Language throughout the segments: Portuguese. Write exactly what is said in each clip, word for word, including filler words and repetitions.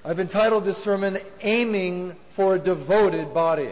I've entitled this sermon, Aiming for a Devoted Body.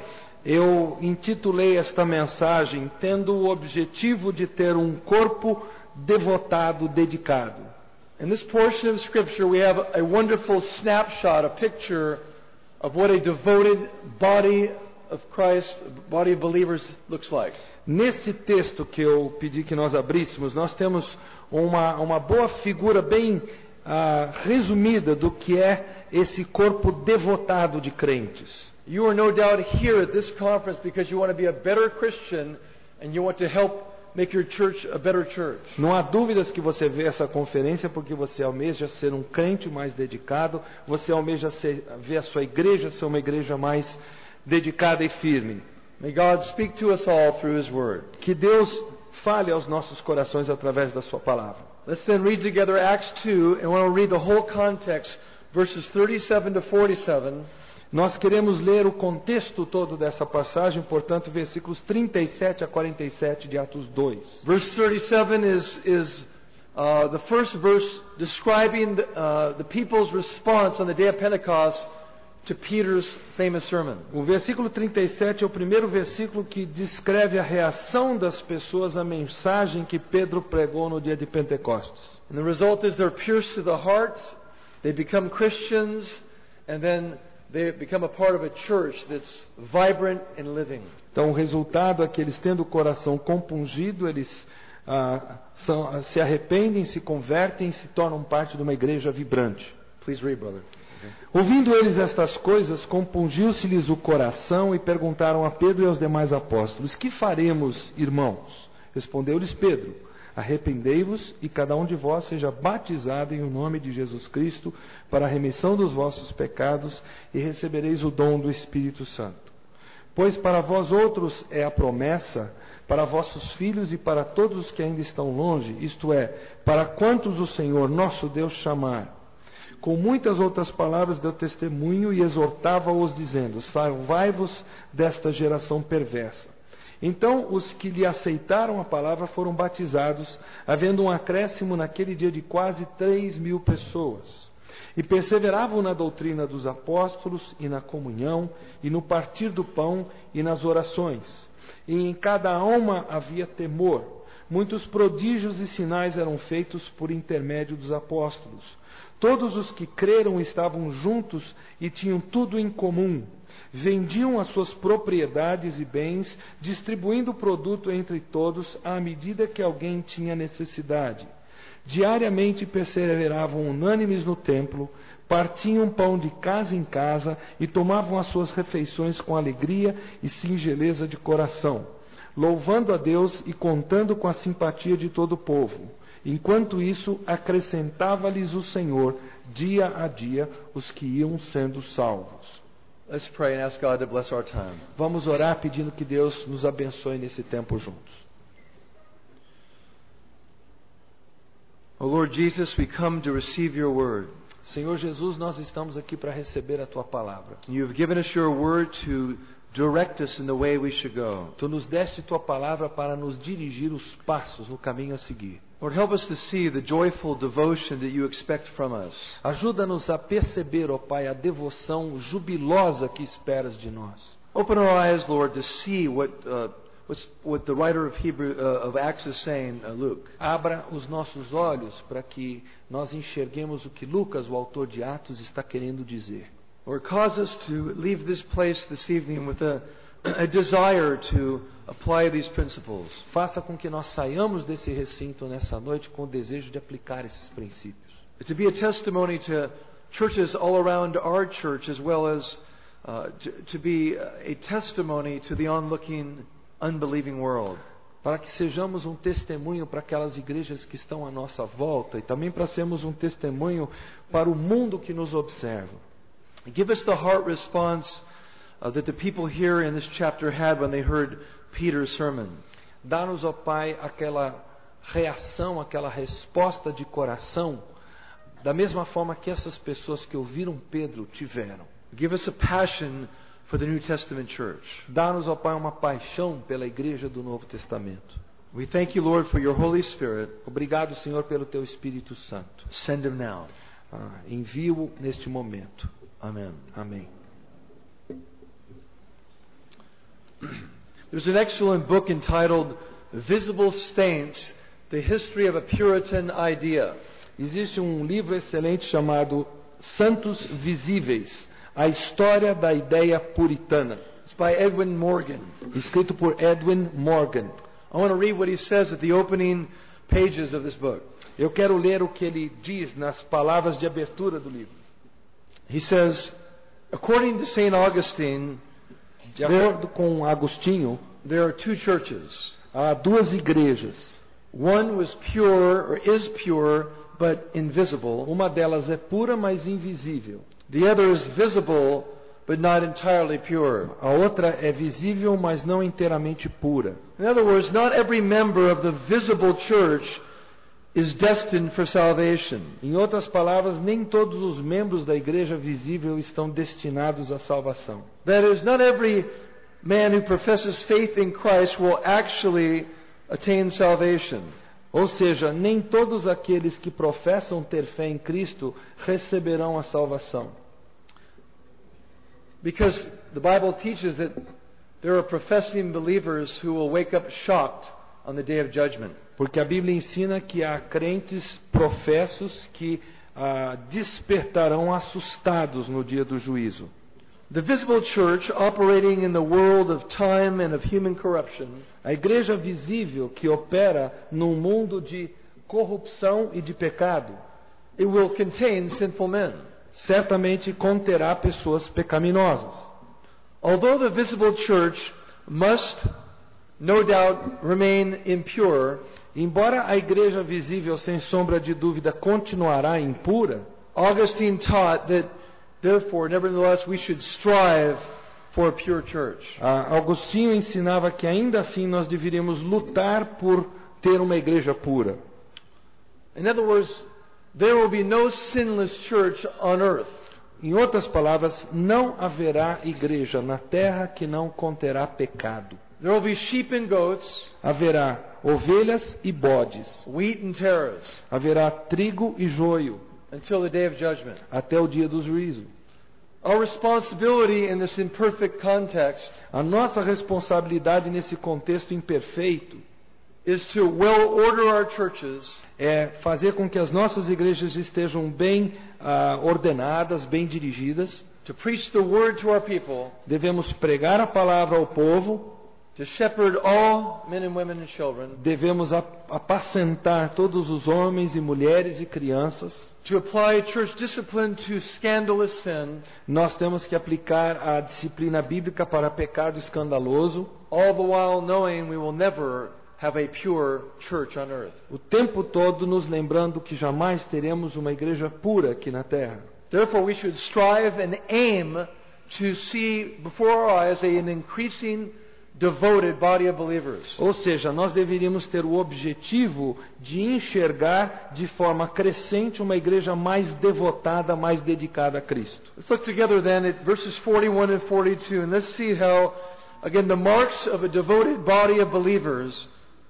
Eu intitulei esta mensagem tendo o objetivo de ter um corpo devotado, dedicado. In this portion of Scripture we have a wonderful snapshot, a picture of what a devoted body of Christ, body of believers looks like. Nesse texto que eu pedi que nós abríssemos, nós temos uma, uma boa figura bem uh, resumida do que é esse corpo devotado de crentes. You are no doubt here at this conference because you want to be a better Christian and you want to help make your church a better church. Não há dúvidas que você vê essa conferência porque você almeja ser um crente mais dedicado, você almeja ser, ver a sua igreja ser uma igreja mais dedicada e firme. May God speak to us all through His Word. Que Deus fale aos nossos corações através da sua palavra. Let's then read together Acts two, and I want to read the whole context, verses thirty-seven to forty-seven. Nós queremos ler o contexto todo dessa passagem, portanto, versículos trinta e sete a quarenta e sete de Atos dois. Verse thirty-seven is is uh, the first verse describing the, uh, the people's response on the day of Pentecost to Peter's famous sermon. O versículo trinta e sete é o primeiro versículo que descreve a reação das pessoas à mensagem que Pedro pregou no dia de Pentecostes. And the result is they're pierced to the heart, they become Christians, and then they become a part of a church that's vibrant and living. Então o resultado é que eles, tendo o coração compungido, eles ah, são, se arrependem, se convertem e se tornam parte de uma igreja vibrante. Please read, brother. Ouvindo eles estas coisas, compungiu-se-lhes o coração e perguntaram a Pedro e aos demais apóstolos: que faremos, irmãos? Respondeu-lhes Pedro: arrependei-vos e cada um de vós seja batizado em o nome de Jesus Cristo para a remissão dos vossos pecados e recebereis o dom do Espírito Santo. Pois para vós outros é a promessa, para vossos filhos e para todos os que ainda estão longe, isto é, para quantos o Senhor nosso Deus chamar. Com muitas outras palavras deu testemunho e exortava-os dizendo: salvai-vos desta geração perversa. Então os que lhe aceitaram a palavra foram batizados, havendo um acréscimo naquele dia de quase três mil pessoas. E perseveravam na doutrina dos apóstolos e na comunhão, e no partir do pão e nas orações. E em cada alma havia temor. Muitos prodígios e sinais eram feitos por intermédio dos apóstolos. Todos os que creram estavam juntos e tinham tudo em comum. Vendiam as suas propriedades e bens, distribuindo o produto entre todos à medida que alguém tinha necessidade. Diariamente perseveravam unânimes no templo, partiam pão de casa em casa e tomavam as suas refeições com alegria e singeleza de coração, louvando a Deus e contando com a simpatia de todo o povo. Enquanto isso, acrescentava-lhes o Senhor, dia a dia, os que iam sendo salvos. Let's pray and ask God to bless our time. Vamos orar pedindo que Deus nos abençoe nesse tempo juntos. Oh Lord Jesus, we come to receive your word. Senhor Jesus, nós estamos aqui para receber a tua palavra. You have given us your word to direct us in the way we should go. Tu nos deste tua palavra para nos dirigir os passos no caminho a seguir. Lord, help us to see the joyful devotion that you expect from us. Ajuda-nos a perceber, ó Pai, a devoção jubilosa que esperas de nós. Open our eyes, Lord, to see what uh, what's, what the writer of Hebrew uh, of Acts is saying, uh, Luke. Abra os nossos olhos para que nós enxerguemos o que Lucas, o autor de Atos, está querendo dizer. Lord, cause us to leave this place this evening with a a desire to apply these principles. Faça com que nós saiamos desse recinto nessa noite com o desejo de aplicar esses princípios. To be a testimony to churches all around our church, as well as uh, to, to be a testimony to the onlooking, unbelieving world. Para que sejamos um testemunho para aquelas igrejas que estão à nossa volta e também para sermos um testemunho para o mundo que nos observa. Give us the heart response Uh, that the people here in this chapter had when they heard Peter's sermon. Dá-nos, ó Pai, aquela reação, aquela resposta de coração, da mesma forma que essas pessoas que ouviram Pedro tiveram. Give us a passion for the New Testament church. Dá-nos, ó Pai, uma paixão pela igreja do Novo Testamento. We thank you, Lord, for your Holy Spirit. Obrigado, Senhor, pelo teu Espírito Santo. Send him now. Ah, envie-o neste momento. Amen. Amém. There's an excellent book entitled Visible Saints, The History of a Puritan Idea. Existe um livro excelente chamado Santos Visíveis, a história da ideia puritana. It's by Edwin Morgan. Escrito por Edwin Morgan. I want to read what he says at the opening pages of this book. Eu quero ler o que ele diz nas palavras de abertura do livro. He says, according to Saint Augustine, De acordo com Agostinho, there are two churches. há duas igrejas. One was pure, or is pure, but invisible. Uma delas é pura, mas invisível. The other is visible, but not entirely pure. A outra é visível, mas não inteiramente pura. In other words, not every member of the visible church is destined for salvation. Em outras palavras, nem todos os membros da igreja visível estão destinados à salvação. That is, not every man who professes faith in Christ will actually attain salvation. Ou seja, nem todos aqueles que professam ter fé em Cristo receberão a salvação. Because the Bible teaches that there are professing believers who will wake up shocked on the day of judgment. Porque a Bíblia ensina que há crentes professos que ah, despertarão assustados no dia do juízo. The visible church, operating in the world of time and of human corruption, A igreja visível que opera num mundo de corrupção e de pecado, it will contain sinful men. certamente conterá pessoas pecaminosas. Although the visible church must, no doubt, remain impure, Embora a igreja visível, sem sombra de dúvida, continuará impura, Augustine taught that, therefore, nevertheless, we should strive for a pure church. ah, Agostinho ensinava que ainda assim nós deveríamos lutar por ter uma igreja pura. In other words, there will be no sinless church on earth. Em outras palavras, não haverá igreja na terra que não conterá pecado. There will be sheep and goats, Haverá ovelhas e bodes. wheat and tares, Haverá trigo e joio, until the day of judgment. até o dia do juízo. Our responsibility in this imperfect context A nossa responsabilidade nesse contexto imperfeito is to well order our churches é fazer com que as nossas igrejas estejam bem ah, ordenadas, bem dirigidas. to preach the word to our people, Devemos pregar a palavra ao povo. to shepherd all men and women and children, Devemos ap- apacentar todos os homens e mulheres e crianças. to apply church discipline to scandalous sin, Nós temos que aplicar a disciplina bíblica para pecado escandaloso, all the while knowing we will never have a pure church on earth. o tempo todo nos lembrando que jamais teremos uma igreja pura aqui na terra. Therefore, we should strive and aim to see before our eyes a, an increasing, devoted body of believers. Ou seja, nós deveríamos ter o objetivo de enxergar de forma crescente uma igreja mais devotada, mais dedicada a Cristo. Let's look together then at verses forty-one and forty-two, and let's see how, again, the marks of a devoted body of believers.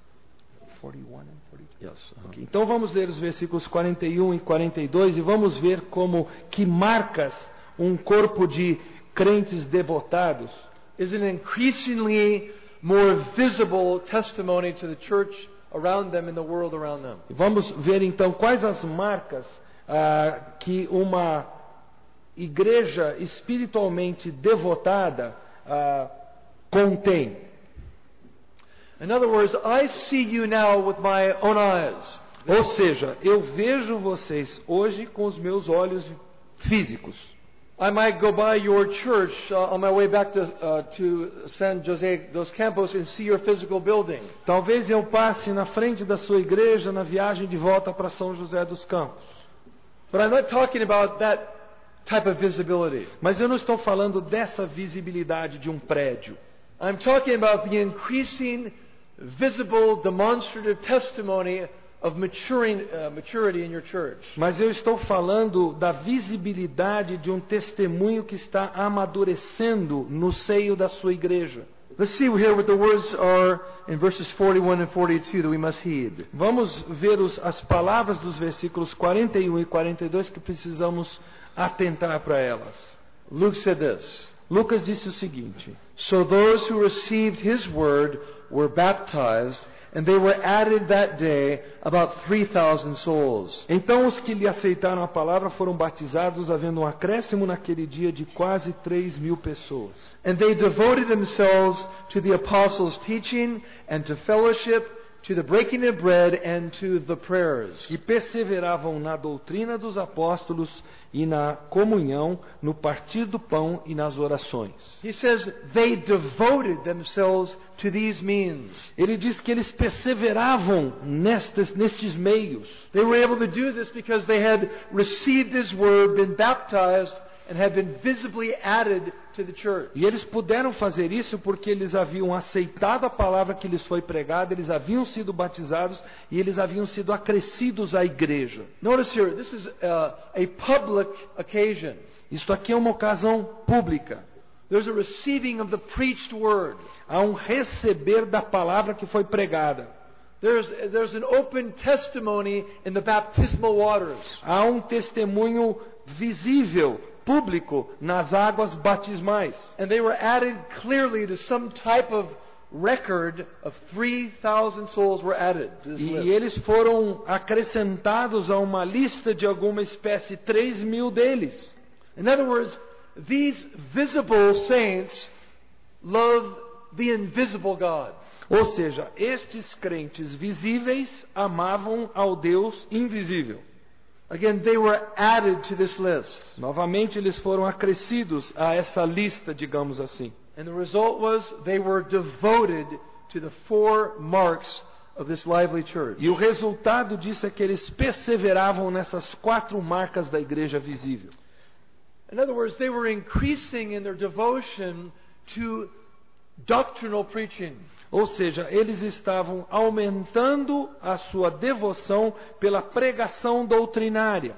Yes. uh-huh. Então vamos ler os versículos quarenta e um e quarenta e dois e vamos ver como que marcas um corpo de crentes devotados Is an increasingly more visible testimony to the church around them and the world around them. Vamos ver então quais as marcas ah, que uma igreja espiritualmente devotada ah, contém. In other words, I see you now with my own eyes. Ou seja, eu vejo vocês hoje com os meus olhos físicos. I might go by your church uh, on my way back to, uh, to San Jose dos Campos and see your physical building. Talvez eu passe na frente da sua igreja na viagem de volta para São José dos Campos. But I'm not talking about that type of visibility. Mas eu não estou falando dessa visibilidade de um prédio. I'm talking about the increasing, visible, demonstrative testimony of maturing, uh, maturity in your church. Mas eu estou falando da visibilidade de um testemunho que está amadurecendo no seio da sua igreja. Let's see here what the words are in verses forty-one and forty-two that we must heed. Vamos ver os, as palavras dos versículos quarenta e um e quarenta e dois que precisamos atentar para elas. Luke said this, Lucas disse o seguinte: "So those who received his word were baptized, and they were added that day about three thousand souls." Então os que lhe aceitaram a palavra foram batizados, havendo um acréscimo naquele dia de quase três mil pessoas. And they devoted themselves to the apostles' teaching and to fellowship, to the breaking of bread and to the prayers. E perseveravam na doutrina dos apóstolos e na comunhão, no partir do pão e nas orações. He says they devoted themselves to these means. Ele diz que eles perseveravam nestes, nestes meios. They were able to do this because they had received His word, been baptized, and had been visibly added to the church. E eles puderam fazer isso porque eles haviam aceitado a palavra que lhes foi pregada, eles haviam sido batizados e eles haviam sido acrescidos à igreja. Notice here, this is a, a public occasion. Isto aqui é uma ocasião pública. There's a receiving of the preached word. Há um receber da palavra que foi pregada. There's, there's an open testimony in the baptismal waters. Há um testemunho visível, público, nas águas batismais. And they were added clearly to some type of record of three thousand souls were added to this E list. eles foram acrescentados a uma lista de alguma espécie, três mil deles. In other words, these visible saints love the invisible God. Ou seja, estes crentes visíveis amavam ao Deus invisível. Again, they were added to this list. Novamente eles foram acrescidos a essa lista, digamos assim. And the result was they were devoted to the four marks of this lively church. E o resultado disso é que eles perseveravam nessas quatro marcas da igreja visível. In other words, they were increasing in their devotion to doctrinal preaching. Ou seja, eles estavam aumentando a sua devoção pela pregação doutrinária.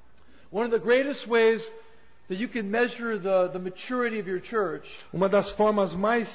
One of the greatest ways that you can measure the, the maturity of your church Uma das formas mais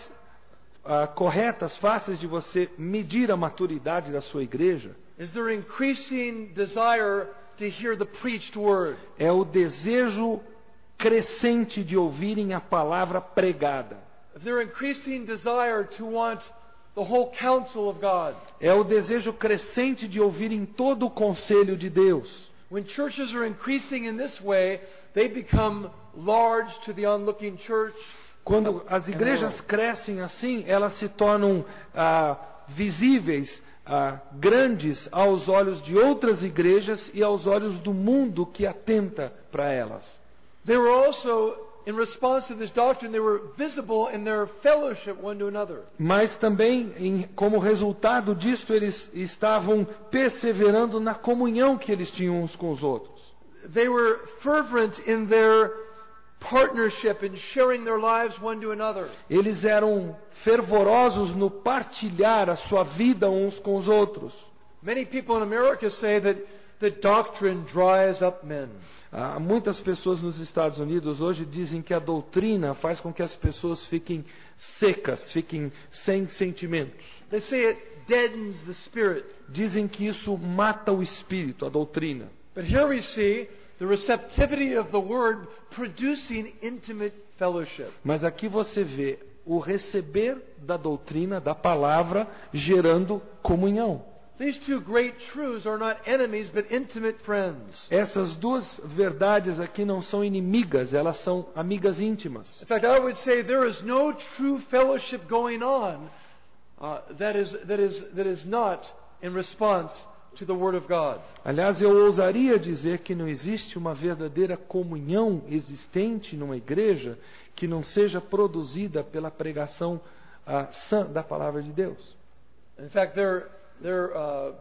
uh, corretas, fáceis de você medir a maturidade da sua igreja is their increasing desire to hear the preached word. é o desejo crescente de ouvirem a palavra pregada. Their increasing desire to want the whole counsel of God. É o desejo crescente de ouvirem todo o conselho de Deus. When churches are increasing in this way, they become large to the onlooking church. Quando as igrejas crescem assim, elas se tornam ah, visíveis, ah, grandes aos olhos de outras igrejas e aos olhos do mundo que atenta para elas. They were also, in response to this doctrine, they were visible in their fellowship one to another. Mas também, em, como resultado disto, eles estavam perseverando na comunhão que eles tinham uns com os outros. They were fervent in their partnership in sharing their lives one to another. Eles eram fervorosos no partilhar a sua vida uns com os outros. Many people in America say that the doctrine dries up men. Há muitas pessoas nos Estados Unidos hoje dizem que a doutrina faz com que as pessoas fiquem secas, fiquem sem sentimentos. They say it deadens the spirit. Dizem que isso mata o espírito, a doutrina. But here we see the receptivity of the word producing intimate fellowship. Mas aqui você vê o receber da doutrina, da palavra, gerando comunhão. These two great truths are not enemies but intimate friends. Essas duas verdades aqui não são inimigas, elas são amigas íntimas. In fact, I would say there is no true fellowship going on uh, that is that is that is not in response to the Word of God. Aliás, eu ousaria dizer que não existe uma verdadeira comunhão existente numa igreja que não seja produzida pela pregação uh, sã da palavra de Deus. In fact, their their uh,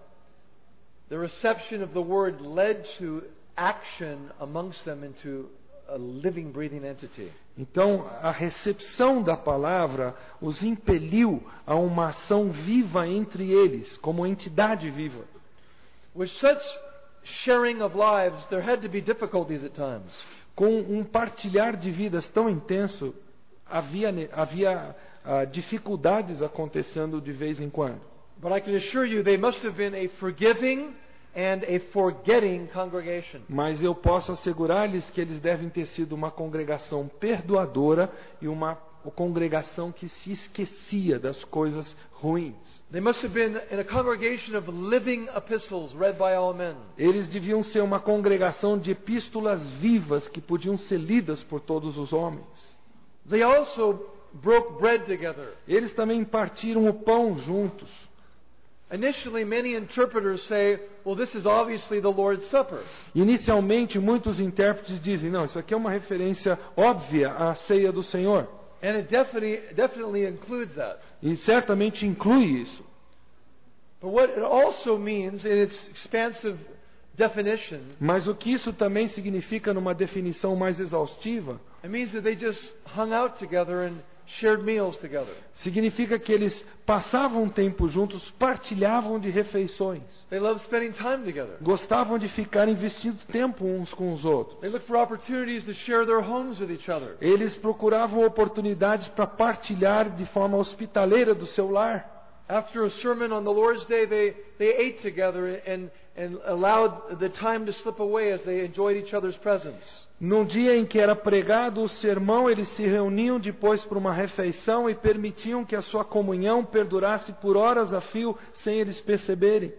the reception of the Word led to action amongst them into a living, breathing entity. Então, a recepção da palavra os impeliu a uma ação viva entre eles, como entidade viva. With such sharing of lives, there had to be difficulties at times. Com um partilhar de vidas tão intenso, havia, havia uh, dificuldades acontecendo de vez em quando. But I can assure you, they must have been a forgiving and a forgetting congregation. Mas eu posso assegurar-lhes que eles devem ter sido uma congregação perdoadora e uma congregação que se esquecia das coisas ruins. They must have been in a congregation of living epistles read by all men. Eles deviam ser uma congregação de epístolas vivas que podiam ser lidas por todos os homens. They also broke bread together. Eles também partiram o pão juntos. Initially, many interpreters say, well, this is obviously the Lord's Supper. Inicialmente, muitos intérpretes dizem, não, isso aqui é uma referência óbvia à ceia do Senhor. And it definitely, definitely includes that. E certamente inclui isso. But what it also means in its expansive definition, Mas o que isso também significa numa definição mais exaustiva, it means that they just hung out together and shared meals together. significa que eles passavam tempo juntos, partilhavam de refeições. They loved spending time together. Gostavam de ficar investindo tempo uns com os outros. They looked for opportunities to share their homes with each other. Eles procuravam oportunidades para partilhar de forma hospitaleira do seu lar. After a sermon on the Lord's Day, they, they ate together and, and allowed the time to slip away as they enjoyed each other's presence. Num dia em que era pregado o sermão, eles se reuniam depois para uma refeição e permitiam que a sua comunhão perdurasse por horas a fio, sem eles perceberem.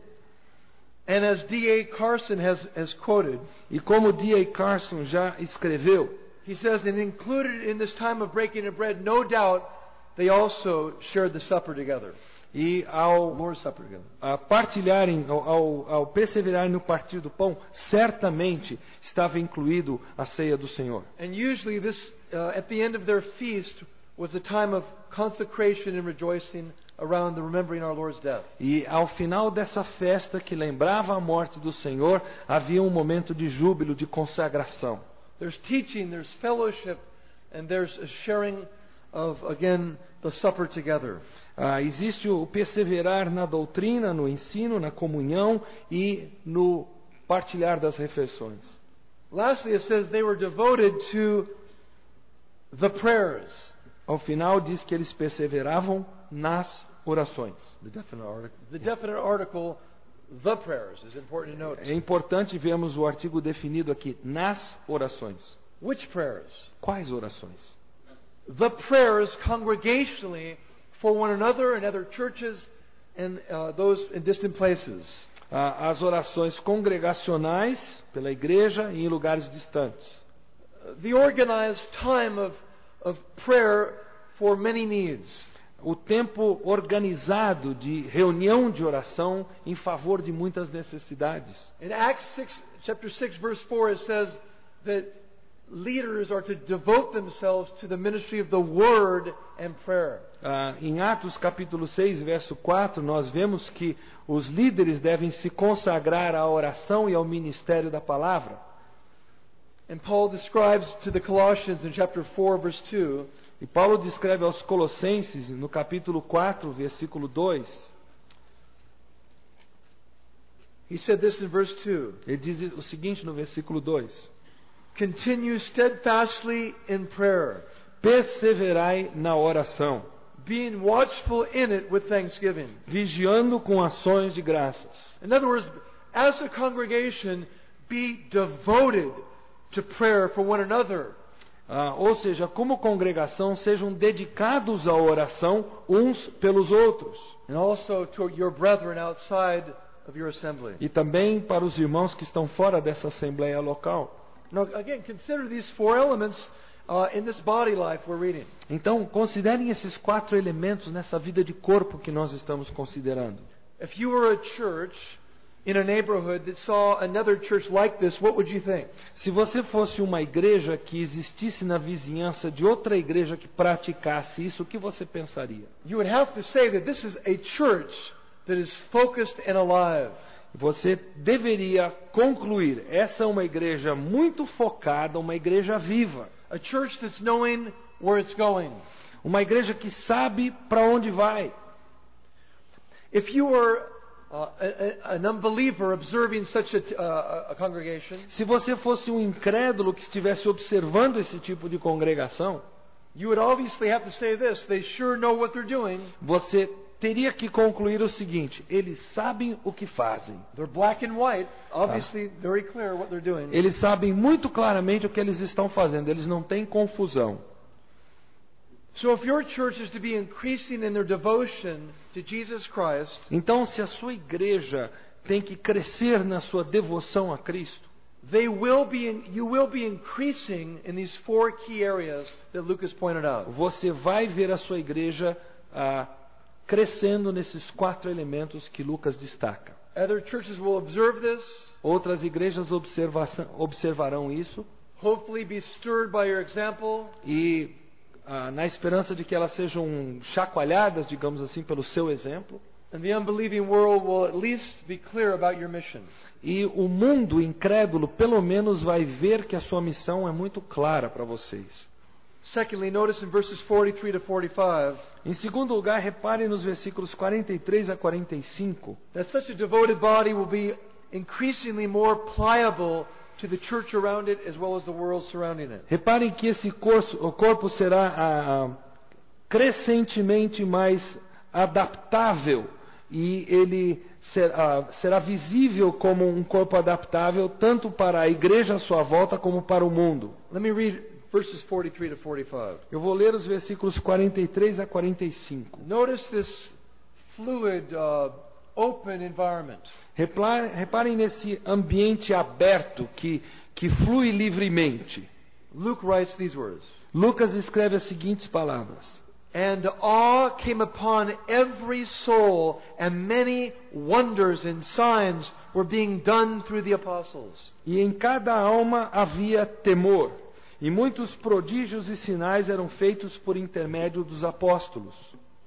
And as D A Carson has, has quoted, E como D A Carson já escreveu, he says, and included in this time of breaking of bread, no doubt, they also shared the supper together. e ao Lord's Supper together. a partilharem, ao, ao, ao perseverarem no partir do pão, certamente estava incluído a ceia do Senhor. And usually this, uh, at the end of their feast, was a time of consecration and rejoicing around the remembering our Lord's death. E ao final dessa festa que lembrava a morte do Senhor, havia um momento de júbilo, de consagração. There's teaching, there's fellowship, and there's a sharing of, again, the supper together. Ah, existe o perseverar na doutrina, no ensino, na comunhão e no partilhar das refeições. Lastly, it says they were devoted to the prayers. Ao final diz que eles perseveravam nas orações. The definite article, the definite article, the prayers, is important to notice. É importante vermos o artigo definido aqui, nas orações. Which prayers? Quais orações? The prayers congregationally for one another and other churches and uh, those in distant places. Ah, as orações congregacionais pela igreja e em lugares distantes. The organized time of, of prayer for many needs. O tempo organizado de reunião de oração em favor de muitas necessidades. In Acts six, chapter six, verse four, it says that leaders are to devote themselves to the ministry of the word and prayer. Ah, em Atos capítulo seis, verso quatro, nós vemos que os líderes devem se consagrar à oração e ao ministério da palavra. And Paul describes to the Colossians in chapter four, verse two, E Paulo descreve aos Colossenses, no capítulo quatro, versículo dois, he said this in verse two, ele diz o seguinte no versículo dois: continue steadfastly in prayer, perseverai na oração, being watchful in it with thanksgiving. vigiando com ações de graças. In other words, as a congregation, be devoted to prayer for one another. Ah, ou seja, como congregação, sejam dedicados à oração uns pelos outros. And also to your brethren outside of your assembly. E também para os irmãos que estão fora dessa assembleia local. Now, again, consider these four elements uh, in this body life we're reading. Então, considerem esses quatro elementos nessa vida de corpo que nós estamos considerando. If you were a church in a neighborhood that saw another church like this, what would you think? Se você fosse uma igreja que existisse na vizinhança de outra igreja que praticasse isso, o que você pensaria? You would have to say that this is a church that is focused and alive. Você deveria concluir, essa é uma igreja muito focada, uma igreja viva. A church that's knowing where it's going. Uma igreja que sabe para onde vai. If you were uh, a, an unbeliever observing such a, uh, a congregation, Se você fosse um incrédulo que estivesse observando esse tipo de congregação, you would obviously have to say this: they sure know what they're doing. você teria que concluir o seguinte: eles sabem o que fazem. They're black and white, obviously very clear what they're doing. Eles sabem muito claramente o que eles estão fazendo, eles não têm confusão. So if your church is to be increasing in their devotion to Jesus Christ, Então, se a sua igreja tem que crescer na sua devoção a Cristo, they will be in, you will be increasing in these four key areas that Lucas pointed out. você vai ver a sua igreja ah, crescendo nesses quatro elementos que Lucas destaca. Other churches will observe this, Outras igrejas observa- observarão isso hopefully be stirred by your example, e, ah, na esperança de que elas sejam chacoalhadas, digamos assim, pelo seu exemplo. and the unbelieving world will at least be clear about your mission. E o mundo incrédulo, pelo menos, vai ver que a sua missão é muito clara para vocês. Secondly, notice in verses forty-three to forty-five Em segundo lugar, reparem nos versículos quarenta e três a quarenta e cinco, that such a devoted body will be increasingly more pliable to the church around it as well as the world surrounding it. Reparem que esse corpo, o corpo será ah, ah, crescentemente mais adaptável e ele será, será visível como um corpo adaptável tanto para a igreja à sua volta como para o mundo. Let me read verses forty-three to forty-five. Eu vou ler os versículos quarenta e três a quarenta e cinco. Notice this fluid, uh, open environment. Repla- Reparem nesse ambiente aberto que, que flui livremente. Luke writes these words. Lucas escreve as seguintes palavras: And awe came upon every soul, and many wonders and signs were being done through the apostles. E em cada alma havia temor, e muitos prodígios e sinais eram feitos por intermédio dos apóstolos.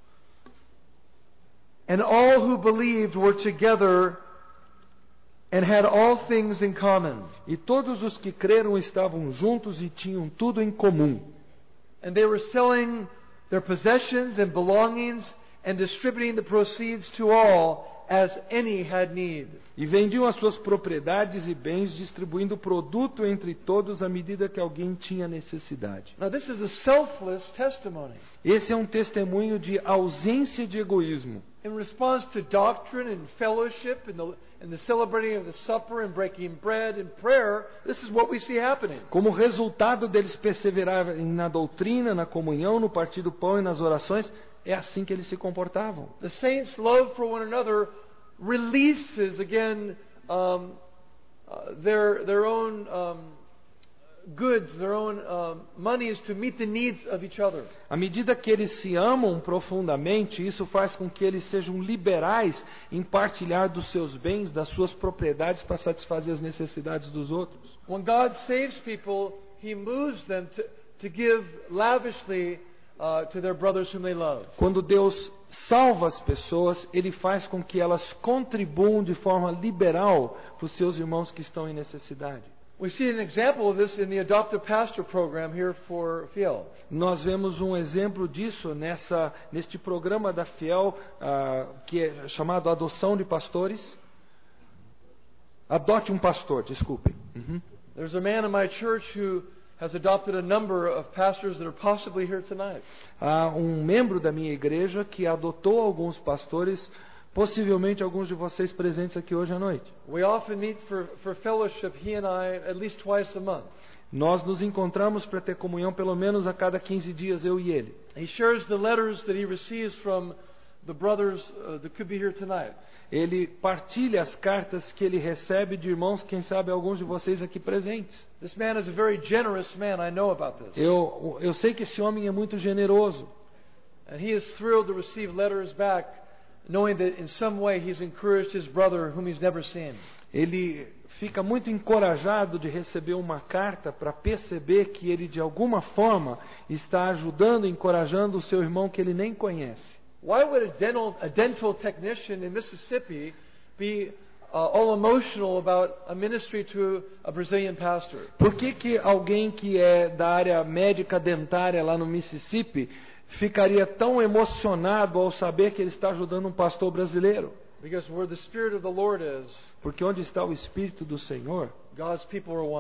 And all who believed were together and had all things in common. E todos os que creram estavam juntos e tinham tudo em comum. And they were selling their possessions and belongings and distributing the proceeds to all as any had need. E vendiam as suas propriedades e bens, distribuindo o produto entre todos à medida que alguém tinha necessidade. Now this is a selfless testimony. Esse é um testemunho de ausência de egoísmo. In response to doctrine and fellowship and the, and the celebrating of the supper and breaking bread and prayer, this is what we see happening. Como resultado deles perseverarem na doutrina, na comunhão, no partir do pão e nas orações, é assim que eles se comportavam. The saints' love for one another releases again um, uh, their their own um, goods, their own um, monies to meet the needs of each other. À medida que eles se amam profundamente, isso faz com que eles sejam liberais em partilhar dos seus bens, das suas propriedades para satisfazer as necessidades dos outros. When God saves people, He moves them to, to give lavishly uh, to their brothers whom they love. Quando Deus salva as pessoas, Ele faz com que elas contribuam de forma liberal para os seus irmãos que estão em necessidade. We see an example of this in the Adoptive Pastor program here for Fiel. Nós vemos um exemplo disso nessa, neste programa da Fiel, ah, que é chamado Adoção de Pastores. Adote um pastor, desculpem. Uhum. There's a man in my church who has adopted a number of pastors that are possibly here tonight. Há um membro da minha igreja que adotou alguns pastores, possivelmente alguns de vocês presentes aqui hoje à noite. We often meet for, for fellowship, he and I, at least twice a month. Nós nos encontramos para ter comunhão pelo menos a cada quinze dias, eu e ele. He shares the letters that he receives from the brothers uh, that could be here tonight. Ele partilha as cartas que ele recebe de irmãos, quem sabe alguns de vocês aqui presentes. This man is a very generous man, I know about this. Eu, eu sei que esse homem é muito generoso. And he is thrilled to receive letters back, knowing that in some way he's encouraged his brother whom he's never seen. Ele fica muito encorajado de receber uma carta para perceber que ele de alguma forma está ajudando, encorajando o seu irmão que ele nem conhece. Why would a dental, a dental technician in Mississippi be uh, all emotional about a ministry to a Brazilian pastor? Por que que alguém que é da área médica dentária lá no Mississippi ficaria tão emocionado ao saber que ele está ajudando um pastor brasileiro? Because where the Spirit of the Lord is, Porque onde está o Espírito do Senhor, God's people are one.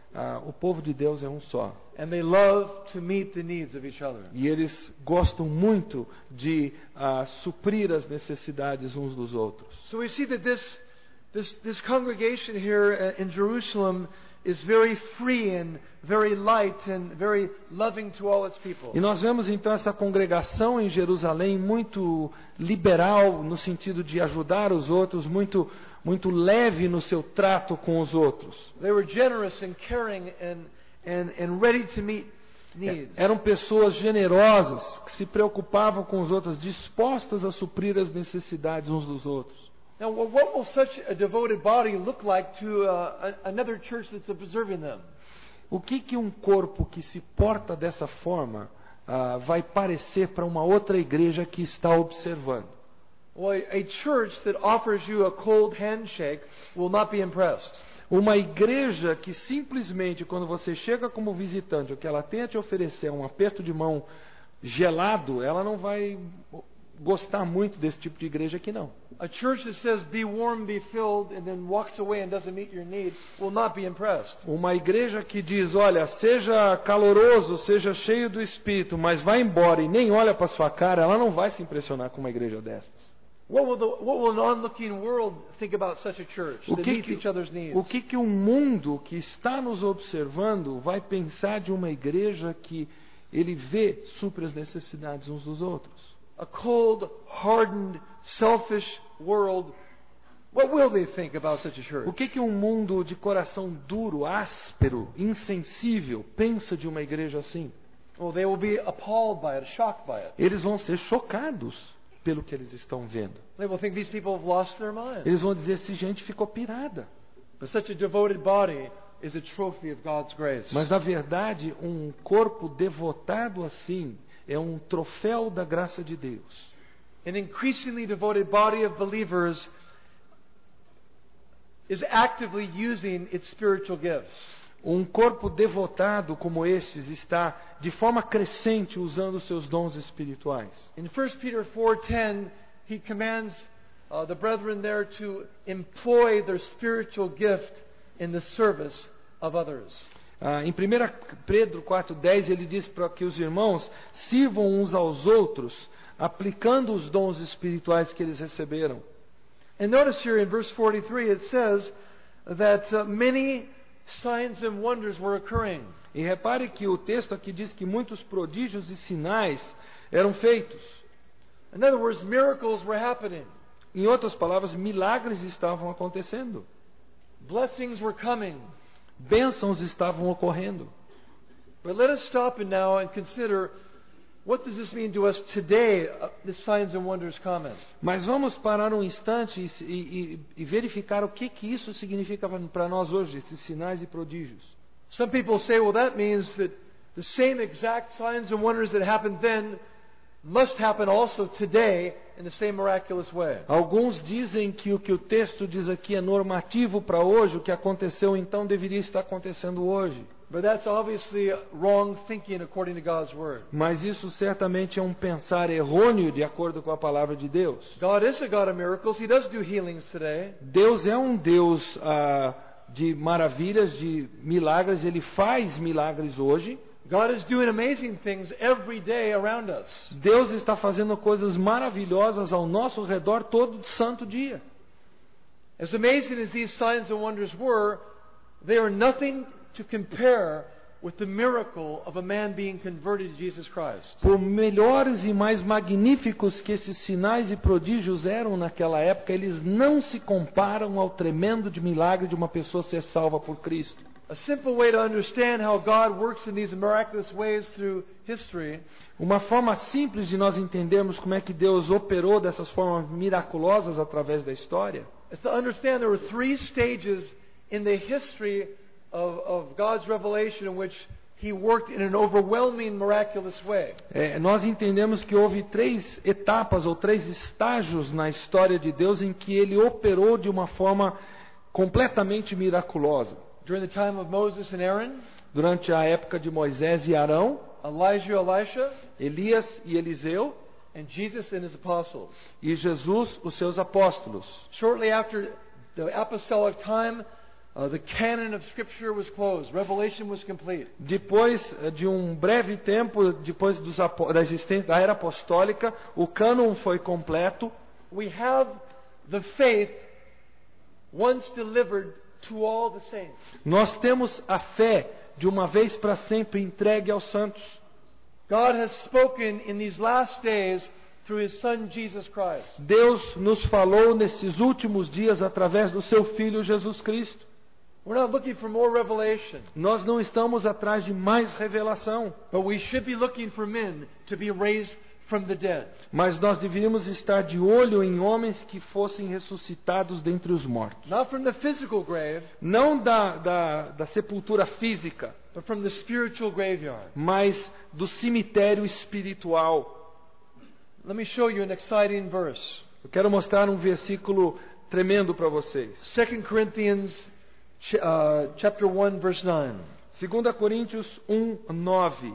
Ah, o povo de Deus é um só. And they love to meet the needs of each other. E eles gostam muito de ah, suprir as necessidades uns dos outros. So we see that this, this, this congregation here in Jerusalem is very free and very light and very loving to all its people. E nós vemos então essa congregação em Jerusalém muito liberal no sentido de ajudar os outros, muito muito leve no seu trato com os outros. They were generous and caring and and and ready to meet needs. Eram pessoas generosas que se preocupavam com os outros, dispostas a suprir as necessidades uns dos outros. Now, what will such a devoted body look like to uh, another church that's observing them? O que que um corpo que se porta dessa forma uh, vai parecer para uma outra igreja que está observando? Well, a church that offers you a cold handshake will not be impressed. Uma igreja que simplesmente, quando você chega como visitante, o que ela tem a te oferecer é um aperto de mão gelado, ela não vai gostar muito desse tipo de igreja aqui não. A church that says be warm, be filled, and then walks away and doesn't meet your need will not be impressed. Uma igreja que diz, olha, seja caloroso, seja cheio do Espírito, mas vai embora e nem olha para sua cara, ela não vai se impressionar com uma igreja dessas. What will, the, what will an onlooking world think about such a church O that que meets que, each other's needs? o que que o mundo que está nos observando vai pensar de uma igreja que ele vê supre as necessidades uns dos outros? A cold, hardened, selfish world, what will they think about such a church? O que que um mundo de coração duro, áspero, insensível pensa de uma igreja assim? Well, they will be appalled by it, shocked by it. Eles vão ser chocados pelo que eles estão vendo. They will think these people have lost their minds. Eles vão dizer, essa gente ficou pirada. But such a devoted body is a trophy of God's grace. Mas na verdade, um corpo devotado assim é um troféu da graça de Deus. An increasingly devoted body of believers is actively using its spiritual gifts. Um corpo devotado como estes está de forma crescente usando os seus dons espirituais. In First Peter four ten, he commands uh, the brethren there to employ their spiritual gift in the service of others. Ah, em primeira Pedro quatro dez, ele diz para que os irmãos sirvam uns aos outros, aplicando os dons espirituais que eles receberam. And notice here in verse forty-three, it says that uh, many signs and wonders were occurring. E repare que o texto aqui diz que muitos prodígios e sinais eram feitos. In other words, miracles were happening. Em outras palavras, milagres estavam acontecendo. Blessings were coming. Bênçãos estavam ocorrendo. But let us stop and now and consider what does this mean to us today, uh, the signs and wonders comment. Mas vamos parar um instante e, e, e verificar o que, que isso significa para nós hoje, esses sinais e prodígios. Some people say, well, that means that the same exact signs and wonders that happened then must happen also today in the same miraculous way. Alguns dizem que o que o texto diz aqui é normativo para hoje, o que aconteceu então deveria estar acontecendo hoje. But that's obviously wrong thinking according to God's word. Mas isso certamente é um pensar errôneo de acordo com a palavra de Deus. God is a God of miracles. He does do healings today. Deus é um Deus ah, de maravilhas, de milagres. Ele faz milagres hoje. God is doing amazing things every day around us. Deus está fazendo coisas maravilhosas ao nosso redor todo santo dia. As amazing as these signs and wonders were, they are nothing to compare with the miracle of a man being converted to Jesus Christ. Por melhores e mais magníficos que esses sinais e prodígios eram naquela época, eles não se comparam ao tremendo de milagre de uma pessoa ser salva por Cristo. A simple way to understand how God works in these miraculous ways through history Uma forma simples de nós entendermos como é que Deus operou dessas formas miraculosas através da história is to understand there were three stages in the history of, of God's revelation in which He worked in an overwhelming, miraculous way. é, nós entendemos que houve três etapas ou três estágios na história de Deus em que Ele operou de uma forma completamente miraculosa. During the time of Moses and Aaron, Durante a época de Moisés e Arão, Elijah, Elisha, Elias e Eliseu, and Jesus and His apostles. e Jesus, os seus apóstolos. Shortly after the apostolic time, Uh, the canon of Scripture was closed. Revelation was complete. Depois de um breve tempo, depois dos, da existência da era apostólica, o cânon foi completo. We have the faith once delivered to all the saints. Nós temos a fé de uma vez para sempre entregue aos santos. God has spoken in these last days through His Son Jesus Christ. Deus nos falou nesses últimos dias através do seu Filho Jesus Cristo. We're not looking for more revelation. Nós não estamos atrás de mais revelação. But we should be looking for men to be raised from the dead. Mas nós deveríamos estar de olho em homens que fossem ressuscitados dentre os mortos. Not from the physical grave, Não da, da, da sepultura física, but from the spiritual graveyard. mas do cemitério espiritual. Let me show you an exciting verse. Eu quero mostrar um versículo tremendo para vocês. Second Corinthians uh, chapter one verse nine. Segunda Coríntios um, nove.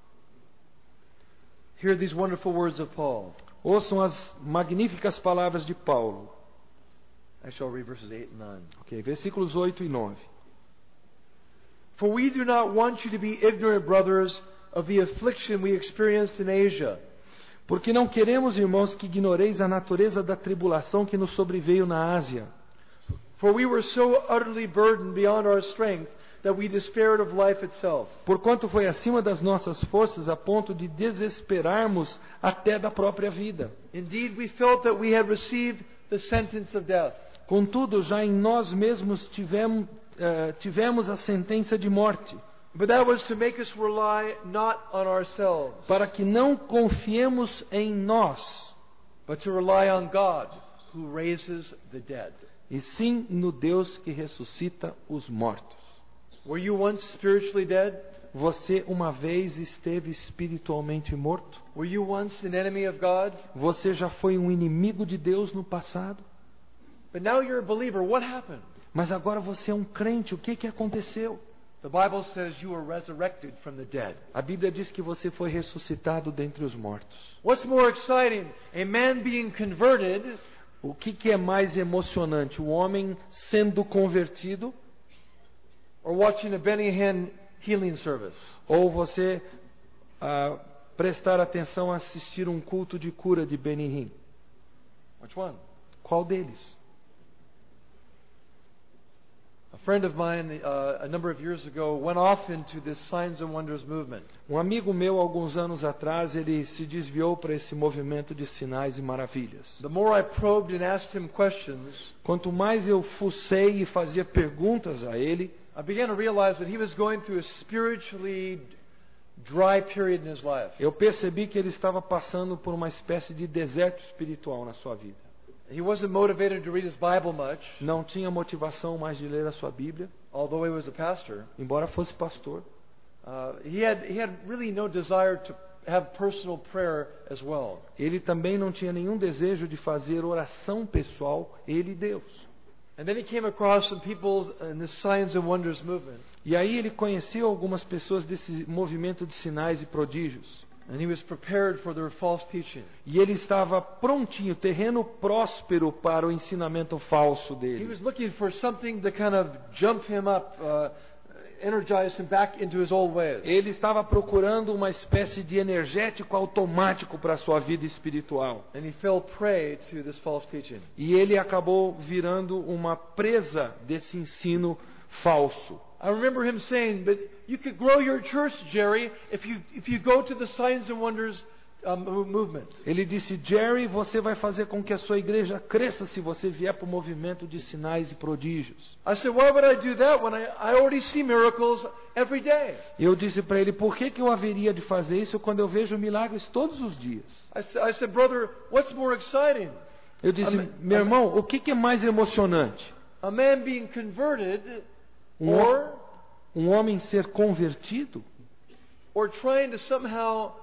Hear these wonderful words of Paul. Ouçam as magníficas palavras de Paulo. I shall read verses eight and nine. Okay, versículos oito e nove. For we do not want you to be ignorant, brothers, of the affliction we experienced in Asia. Porque não queremos, irmãos, que ignoreis a natureza da tribulação que nos sobreveio na Ásia. For we were so utterly burdened beyond our strength that we despaired of life itself. Porquanto foi acima das nossas forças a ponto de desesperarmos até da própria vida. Indeed, we felt that we had received the sentence of death. Contudo, já em nós mesmos tivemos, uh, tivemos a sentença de morte. But that was to make us rely not on ourselves, Para que não confiemos em nós, but to rely on God, who raises the dead. e sim no Deus que ressuscita os mortos. Were you once spiritually dead? Você uma vez esteve espiritualmente morto? Were you once an enemy of God? Você já foi um inimigo de Deus no passado? But now you're a believer. What happened? Mas agora você é um crente. O que que aconteceu? The Bible says you were resurrected from the dead. A Bíblia diz que você foi ressuscitado dentre os mortos. What's more exciting? A man being converted, O que que é mais emocionante? O homem sendo convertido or watching a Benny Hinn healing service? ou você ah, prestar atenção a assistir um culto de cura de Benny Hinn? Which one? Qual deles? A friend of mine, uh, a number of years ago, went off into this Signs and Wonders movement. Um amigo meu, alguns anos atrás, ele se desviou para esse movimento de sinais e maravilhas. The more I probed and asked him questions, Quanto mais eu fucei e fazia perguntas a ele, I began to realize that he was going through a spiritually dry period in his life. eu percebi que ele estava passando por uma espécie de deserto espiritual na sua vida. He wasn't motivated to read his Bible much, Não tinha motivação mais de ler a sua Bíblia, although he was a pastor. embora fosse pastor. Uh, he had he had really no desire to have personal prayer as well. Ele também não tinha nenhum desejo de fazer oração pessoal, ele e Deus. And then he came across some people in the Signs and Wonders movement, E aí ele conheceu algumas pessoas desse movimento de sinais e prodígios. and he was prepared for their false teaching. E ele estava prontinho, terreno próspero para o ensinamento falso He dele. was looking for something to kind of jump him up, uh, energize him back into his old ways. Ele estava procurando uma espécie de energético automático para a sua vida espiritual. And he fell prey to this false teaching. E ele acabou virando uma presa desse ensino falso. I remember him saying, "But you could grow your church, Jerry, if you if you go to the Signs and Wonders um, movement." Ele disse: Jerry, você vai fazer com que a sua igreja cresça se você vier para o movimento de sinais e prodígios. I said, "Why would I do that when I, I already see miracles every day?" Eu disse para ele: por que que eu haveria de fazer isso quando eu vejo milagres todos os dias? I, sa- I said, "Brother, what's more exciting? Eu disse: Amém. meu irmão, o que que é mais emocionante? A man being converted, Um, or um homem ser convertido? or trying to somehow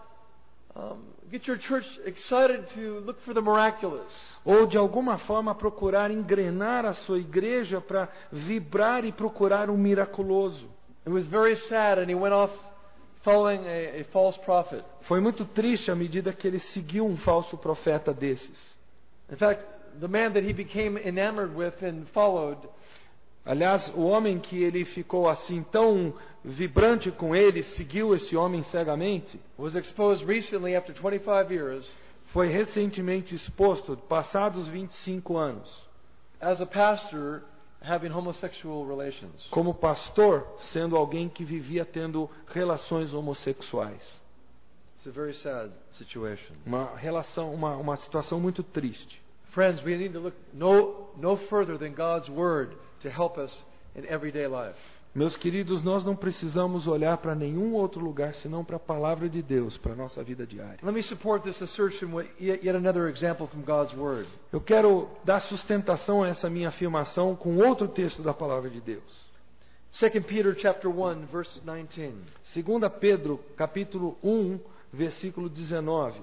um, get your church excited to look for the miraculous?" Ou de alguma forma procurar engrenar a sua igreja para vibrar e procurar um miraculoso? It was very sad, and he went off following a, a false prophet. Foi muito triste à medida que ele seguiu um falso profeta desses. In fact, the man that he became enamored with and followed, Aliás, o homem que ele ficou assim tão vibrante com ele, seguiu esse homem cegamente, was exposed recently after twenty-five years foi recentemente exposto, passados vinte e cinco anos, as a pastor having homosexual relations. como pastor, sendo alguém que vivia tendo relações homossexuais. It's a very sad situation. Uma relação, uma, uma situação muito triste. Friends, we need to look no, no further than God's Word to help us in everyday life. Meus queridos, nós não precisamos olhar para nenhum outro lugar senão para a palavra de Deus, para a nossa vida diária. Let me support this assertion with yet yet another example from God's Word. Eu quero dar sustentação a essa minha afirmação com outro texto da palavra de Deus. Second Peter chapter one, verse nineteen. Segunda Pedro, capítulo um, versículo dezenove.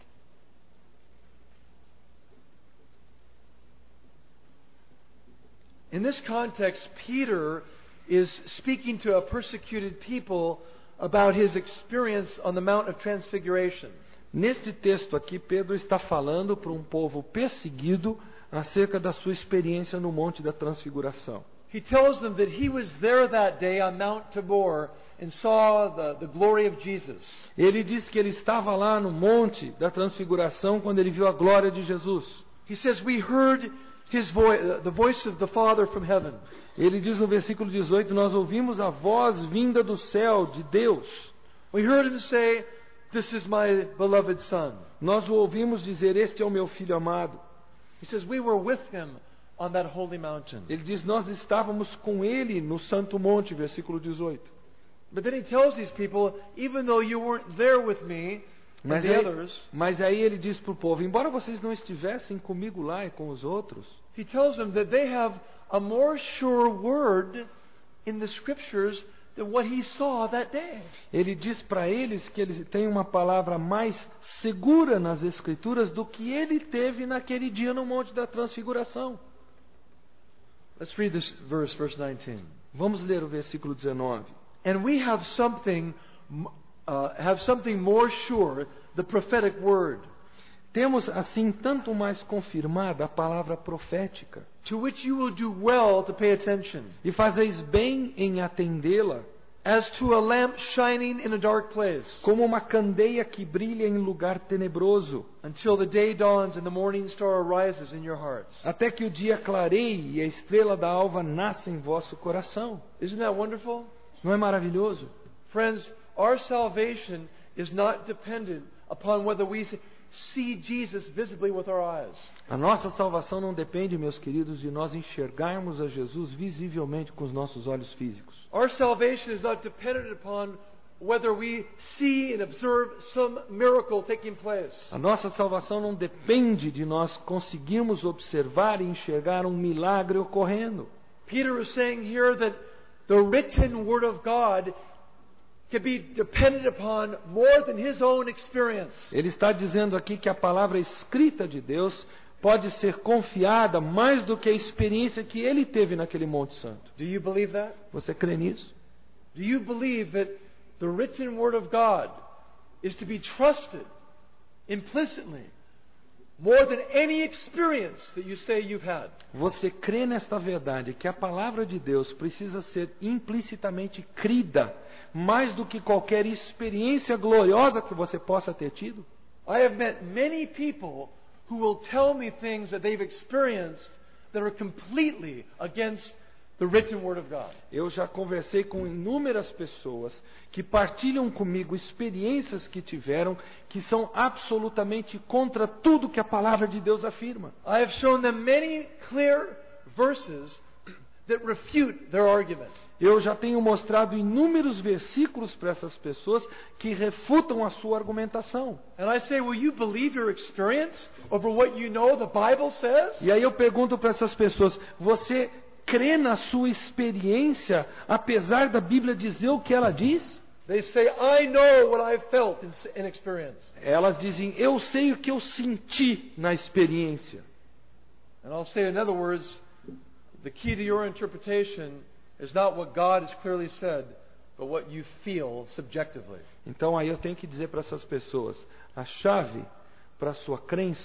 In this context, Peter is speaking to a persecuted people about his experience on the Mount of Transfiguration. Neste texto aqui, Pedro está falando para um povo perseguido acerca da sua experiência no Monte da Transfiguração. He tells them that he was there that day on Mount Tabor and saw the, the glory of Jesus. Ele diz que ele estava lá no Monte da Transfiguração quando ele viu a glória de Jesus. He says, we heard his voice, the voice of the Father from heaven. Ele diz no versículo dezoito, nós ouvimos a voz vinda do céu, de Deus. We heard him say, this is my beloved Son. Nós o ouvimos dizer, este é o meu filho amado. He says, we were with him on that holy mountain. Ele diz, nós estávamos com ele no Santo Monte, versículo dezoito. But then he tells these people, even though you weren't there with me and Mas the aí, others, mas aí ele diz para o povo, embora vocês não estivessem comigo lá e com os outros, he tells them that they have a more sure word in the scriptures than what he saw that day. ele diz para eles que eles têm uma palavra mais segura nas Escrituras do que ele teve naquele dia no Monte da Transfiguração. Let's read this verse, verse nineteen. Vamos ler o versículo dezenove. And we have something, uh, have something more sure, the prophetic word, Temos assim tanto mais confirmada a palavra profética, to which you will do well to pay attention, e fazeis bem em atendê-la, as to a lamp shining in a dark place, como uma candeia que brilha em lugar tenebroso, until the day dawns and the morning star arises in your hearts. até que o dia clareie e a estrela da alva nasça em vosso coração. Isn't that wonderful? Não é maravilhoso? Friends, our salvation is not dependent upon whether we see Jesus visibly with our eyes. A nossa salvação não depende, meus queridos, de nós enxergarmos a Jesus visivelmente com os nossos olhos físicos. Our salvation is not dependent upon whether we see and observe some miracle taking place. A nossa salvação não depende de nós conseguirmos observar e enxergar um milagre ocorrendo. Peter is saying here that the written Word of God can be depended upon more than his own experience. Ele está dizendo aqui que a palavra escrita de Deus pode ser confiada mais do que a experiência que ele teve naquele Monte Santo. Do you believe that? Você crê nisso? Do you believe that the written Word of God is to be trusted implicitly more than any experience that you say you've had? Você crê nesta verdade que a palavra de Deus precisa ser implicitamente crida mais do que qualquer experiência gloriosa que você possa ter tido? I have met many people who will tell me things that they've experienced that are completely against the written Word of God. Eu já conversei com inúmeras pessoas que partilham comigo experiências que tiveram que são absolutamente contra tudo que a palavra de Deus afirma. I have shown them many clear verses that refute their argument. Eu já tenho mostrado inúmeros versículos para essas pessoas que refutam a sua argumentação. And I say, will you believe your experience over what you know the Bible says? E aí eu pergunto para essas pessoas, você crê na sua experiência, apesar da Bíblia dizer o que ela diz? They say, I know what I felt in, in experience. Elas dizem, eu sei o que eu senti na experiência. And I'll say, in other words, the key to your interpretation is not what God has clearly said, but what you feel subjectively. Então aí eu tenho que dizer para essas pessoas, a chave para a sua crença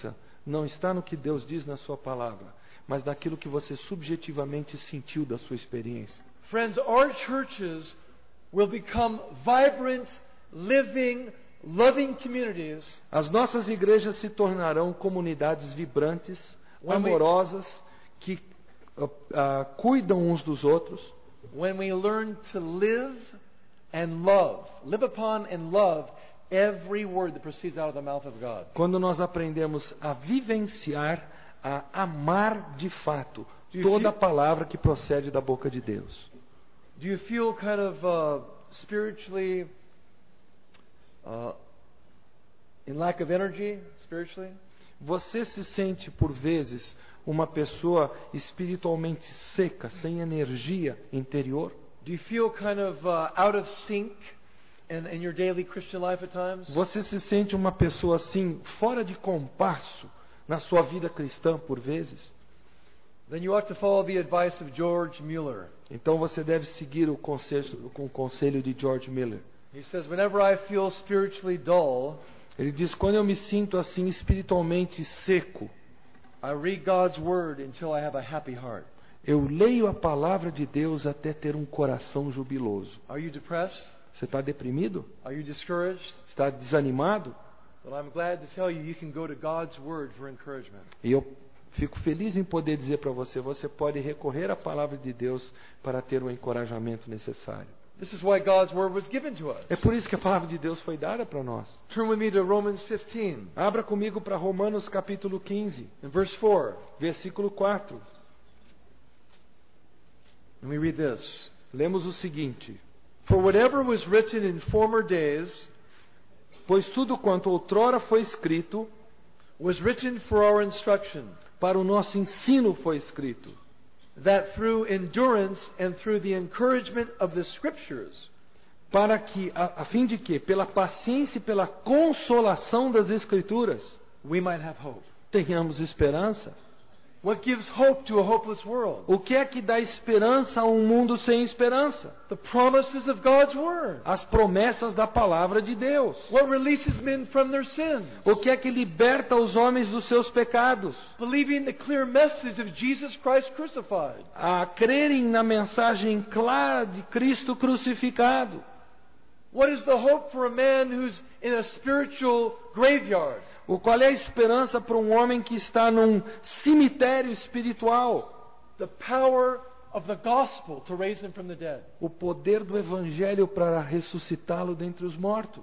não está no que Deus diz na sua palavra, mas naquilo que você subjetivamente sentiu da sua experiência. Friends, our churches will become vibrant, living, loving communities. As nossas igrejas se tornarão comunidades vibrantes, When we- amorosas, que uh, uh, cuidam uns dos outros, when we learn to live and love, live upon and love every word that proceeds out of the mouth of God. quando nós aprendemos a vivenciar, a amar de fato Do you toda a feel- palavra que procede da boca de Deus. Do you feel kind of uh, spiritually uh, in lack of energy, spiritually? Você se sente, por vezes, uma pessoa espiritualmente seca, sem energia interior? Do you feel kind of uh, out of sync in, in your daily Christian life at times? Você se sente uma pessoa assim, fora de compasso na sua vida cristã, por vezes? Then you ought to follow the advice of George Mueller. Então você deve seguir o conselho, o conselho de George Miller. He says, whenever I feel spiritually dull, Ele diz, quando eu me sinto assim espiritualmente seco, I read God's Word until I have a happy heart. eu leio a palavra de Deus até ter um coração jubiloso. Are you depressed? Você está deprimido? Are you discouraged? Está desanimado? Well, I'm glad to tell you, you can go to God's Word for encouragement. E eu fico feliz em poder dizer para você, você pode recorrer à palavra de Deus para ter o encorajamento necessário. This is why God's Word was given to us. É por isso que a palavra de Deus foi dada para nós. Turn with me to Romans fifteen, Abra comigo para Romanos capítulo quinze, in verse four, versículo quatro. and we read this. Lemos o seguinte: For whatever was written in former days Pois tudo quanto outrora foi escrito, was written for our instruction, para o nosso ensino foi escrito, that through endurance and through the encouragement of the Scriptures, para que, a, a fim de que, pela paciência e pela consolação das Escrituras, we might have hope. tenhamos esperança. What gives hope to a hopeless world? O que é que dá esperança a um mundo sem esperança? The promises of God's Word. As promessas da palavra de Deus. What releases men from their sins? O que é que liberta os homens dos seus pecados? Believing the clear message of Jesus Christ crucified. A crerem na mensagem clara de Cristo crucificado. What is the hope for a man who's in a spiritual graveyard? O qual é a esperança para um homem que está num cemitério espiritual? The power of the gospel to raise him from the dead. O poder do evangelho para ressuscitá-lo dentre os mortos.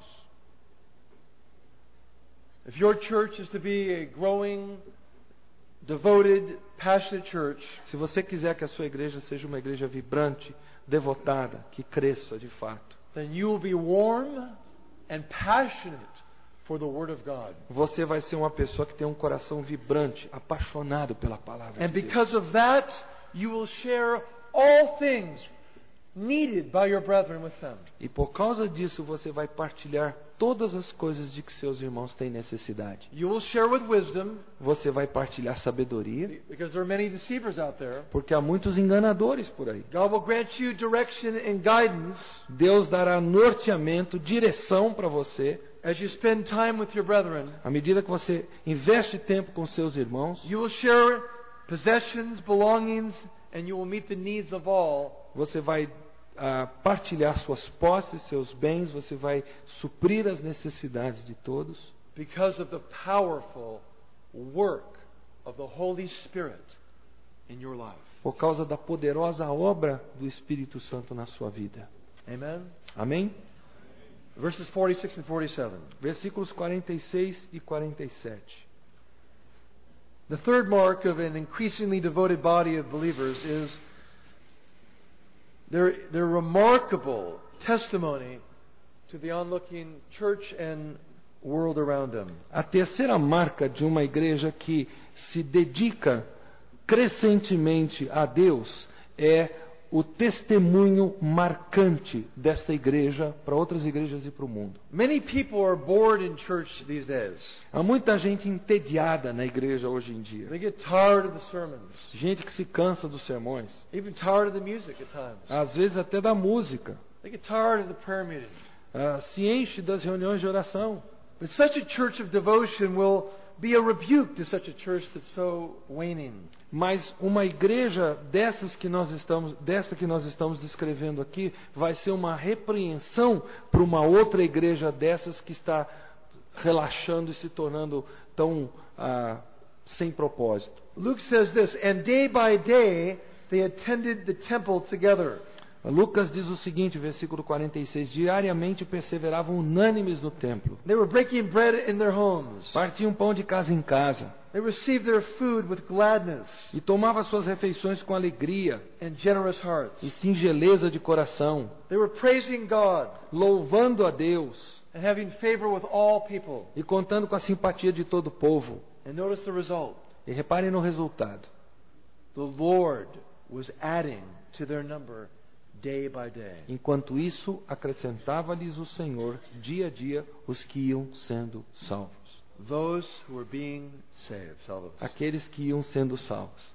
If your church is to be a growing, devoted, passionate church, Se você quiser que a sua igreja seja uma igreja vibrante, devotada, que cresça de fato, then you will be warm and passionate for the Word of God. você vai ser uma pessoa que tem um coração vibrante, apaixonado pela palavra And de Deus. because of that, you will share all things needed by your brethren with them. E por causa disso você vai partilhar todas as coisas de que seus irmãos têm necessidade. You will share with wisdom, Você vai partilhar sabedoria, because there are many deceivers out there. porque há muitos enganadores por aí. God will grant you direction and guidance Deus dará norteamento, direção para você. as you spend time with your brethren. À medida que você investe tempo com seus irmãos, You will share possessions, belongings, and you will meet the needs of all. você vai ah, partilhar suas posses, seus bens, você vai suprir as necessidades de todos, Because of the powerful work of the Holy Spirit in your life. por causa da poderosa obra do Espírito Santo na sua vida. Amen? Amém? Verses forty-six and forty-seven. Versículos quarenta e seis e quarenta e sete. The third mark of an increasingly devoted body of believers is their, their remarkable testimony to the onlooking church and world around them. A terceira marca de uma igreja que se dedica crescentemente a Deus é o testemunho marcante desta igreja para outras igrejas e para o mundo. Many people are bored in church these days. Há muita gente entediada na igreja hoje em dia. They get tired of the sermons, Gente que se cansa dos sermões, even tired of the music at times. às vezes até da música, They get tired of the prayer meeting. ah, se enche das reuniões de oração. But such a church of devotion will be a rebuke to such a church that's so waning. Mas uma igreja dessas que nós estamos, dessa que nós estamos descrevendo aqui, vai ser uma repreensão para uma outra igreja dessas que está relaxando e se tornando tão ah, sem propósito. Luke says this, and day by day they attended the temple together. Lucas diz o seguinte, versículo quarenta e seis, diariamente perseveravam unânimes no templo. They were breaking bread in their homes. Partiam pão de casa em casa. They received their food with gladness E tomavam suas refeições com alegria and generous hearts. e singeleza de coração, They were praising God louvando a Deus and having favor with all people. e contando com a simpatia de todo o povo. And notice the result. E reparem no resultado. The Lord was adding to their number day by day. Enquanto isso, acrescentava-lhes o Senhor, dia a dia, os que iam sendo salvos. Those who were being saved. Salvos. Aqueles que iam sendo salvos.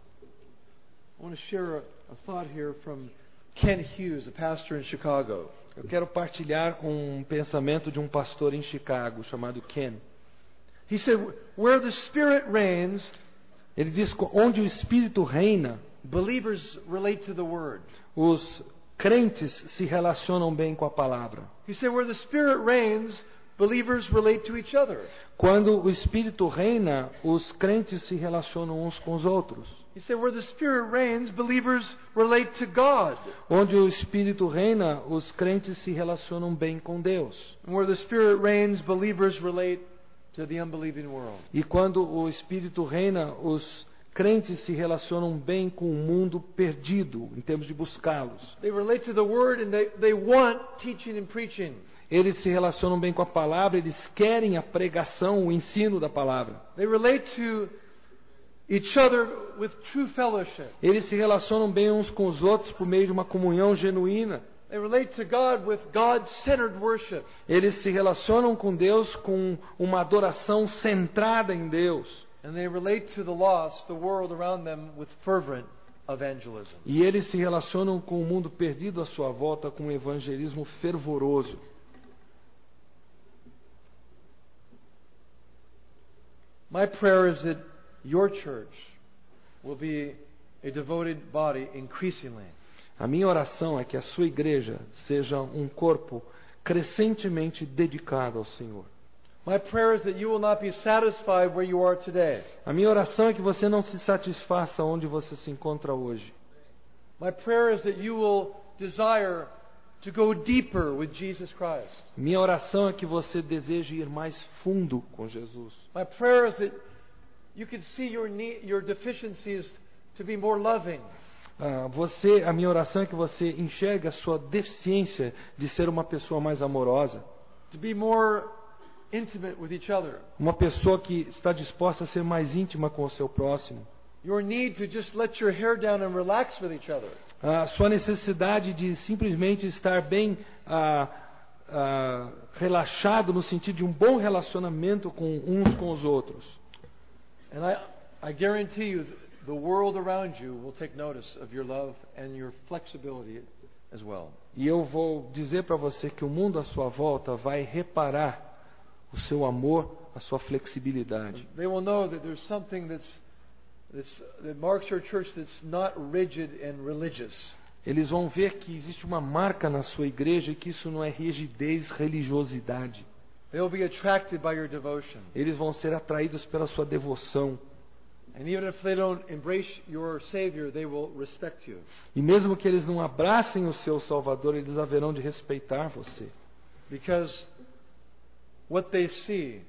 I want to share a, a thought here from Ken Hughes, a pastor in Chicago. Eu quero partilhar um pensamento de um pastor em Chicago, chamado Ken. He said, where the Spirit reigns, Ele diz, onde o Espírito reina, believers relate to the Word. os crentes se relacionam bem com a palavra. He said, where the Spirit reigns, believers relate to each other. Quando o Espírito reina, os crentes se relacionam uns com os outros. He said, where the Spirit reigns, believers relate to God. Onde o Espírito reina, os crentes se relacionam bem com Deus. And where the Spirit reigns, believers relate to the unbelieving world. E quando o Espírito reina, os crentes se relacionam bem com o mundo perdido, em termos de buscá-los. They relate to the Word and they, they want teaching and preaching. Eles se relacionam bem com a palavra, eles querem a pregação, o ensino da palavra. They relate to each other with true fellowship. Eles se relacionam bem uns com os outros por meio de uma comunhão genuína. They relate to God with God-centered worship. Eles se relacionam com Deus com uma adoração centrada em Deus. And they relate to the lost, the world around them, with fervent evangelism. E eles se relacionam com o mundo perdido à sua volta com um evangelismo fervoroso. My prayer is that your church will be a devoted body increasingly. A minha oração é que a sua igreja seja um corpo crescentemente dedicado ao Senhor. My prayer is that you will not be satisfied where you are today. A minha oração é que você não se satisfaça onde você se encontra hoje. My prayer is that you will desire to go deeper with Jesus Christ. Minha oração é que você deseje ir mais fundo com Jesus. My prayer is that you can see your need, your deficiencies to be more loving. Ah, você, a minha oração é que você enxergue a sua deficiência de ser uma pessoa mais amorosa, to be more intimate with each other. uma pessoa que está disposta a ser mais íntima com o seu próximo. Your need to just let your hair down and relax with each other. A sua necessidade de simplesmente estar bem ah, ah, relaxado no sentido de um bom relacionamento com uns com os outros. And I, I guarantee you, the world around you will take notice of your love and your flexibility as well. E eu vou dizer para você que o mundo à sua volta vai reparar o seu amor, a sua flexibilidade. They will know that there's something that's, that's that marks your church that's not rigid and religious. Eles vão ver que existe uma marca na sua igreja e que isso não é rigidez, religiosidade. They will be attracted by your devotion. Eles vão ser atraídos pela sua devoção. And even if they don't embrace your Savior, they will respect you. E mesmo que eles não abracem o seu Salvador, eles haverão de respeitar você. Because what they see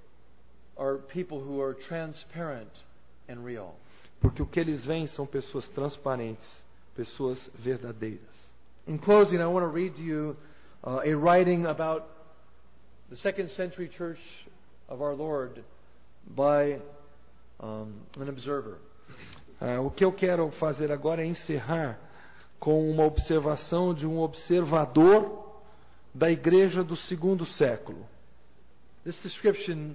are people who are transparent and real. Porque o que eles veem são pessoas transparentes, pessoas verdadeiras. In closing, I want to read to you uh, a writing about the second century church of our Lord by um, an observer. Ah, o que eu quero fazer agora é encerrar com uma observação de um observador da igreja do segundo século. This description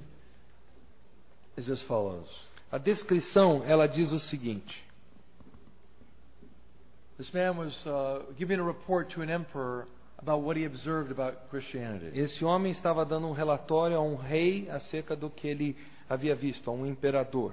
is as follows. A descrição, ela diz o seguinte. This man was uh, giving a report to an emperor about what he observed about Christianity. Esse homem estava dando um relatório a um rei acerca do que ele havia visto, a um imperador.